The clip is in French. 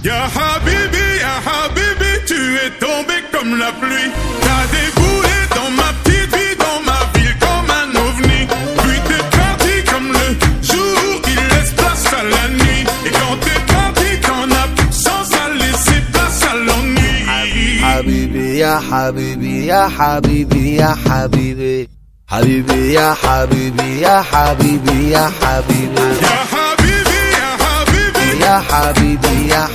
Ya Habibi, tu es tombé comme la pluie. T'as déboulé dans ma petite vie, dans ma ville comme un ovni. Puis t'es parti comme le jour qui laisse place à la nuit. Et quand t'es parti, qu'en absence a laissé place à l'ennui. Habibi, ya Habibi, ya Habibi, ya Habibi. Habibi, ya Habibi, ya Habibi, ya Habibi. Ya Habibi, ya Habibi. Ya Habibi, ya